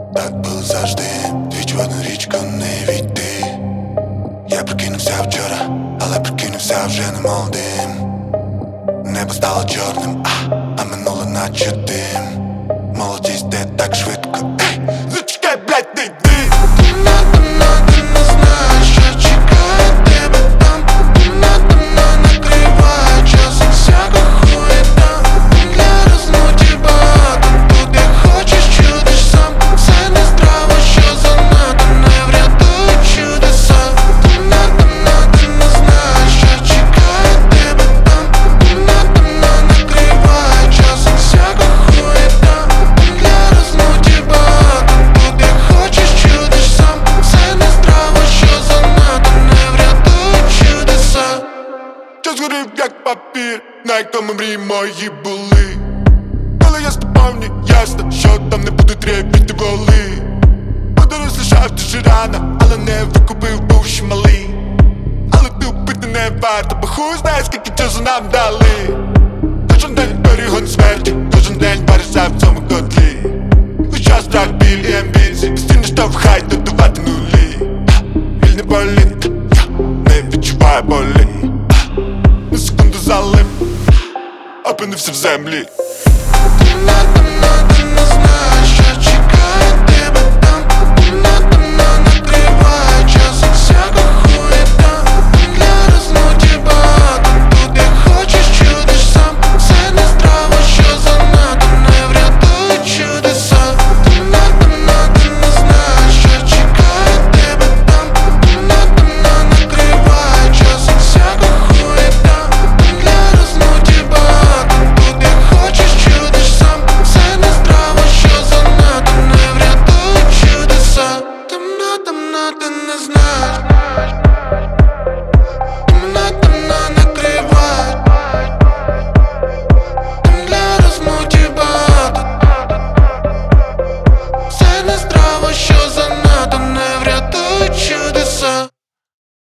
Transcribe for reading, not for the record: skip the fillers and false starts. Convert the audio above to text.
Так було завжди, двічі в одну річку не війти. Я прокинувся вчора, але прокинувся вже не молодим. Небо стало чорним, а минуло наче дим. Молодість йде так швидко, ей, зачекай, блядь, не йди. Ти не знаєш, що чекає тебе там. Темно накриває часом всяка хуєта. Для розмоті багато, тут як хочеш чудиш сам. Все нездрава, що занадто, не врятують чудеса. Ти не знаєш, що чекає тебе там. Темно накриває часом всяка хуєта. Для розмоті багато, тут як хочеш чудиш сам. Все нездрава, що занадто, не врятують чудеса. Час згорів як папір, на якому мрії мої були. Коли я ступав, мені ясно, що там не будуть репіти воли. Подорож лишав дуже рано, але не викупив, був ще малий. Але тупити не варто, бо хуй знає, скільки часу нам дали. Кожен день перегон смерті, кожен день варишся в цьому котлі. Хоча страх, біль і амбіції постійно штовхають додавати нулі. Вільний політ, я не відчуваю болі. На секунду залип, опинився в землі. Ти не знаєш, що чекає тебе там. Темно накриває часом всяка хуєта. Для розмоті багато, тут як хочеш чудиш сам. Все нездрава, що занадто, не врятують чудеса. Ти не знаєш, що чекає тебе там. Темно накриває часом всяка хуєта. Для розмоті багато, тут як хочеш чудиш сам. Все нездрава, що занадто, не врятують чудеса. Темно, ти не знаєш. Темно накриває. Для розмоті багато. Все нездрава, що занадто.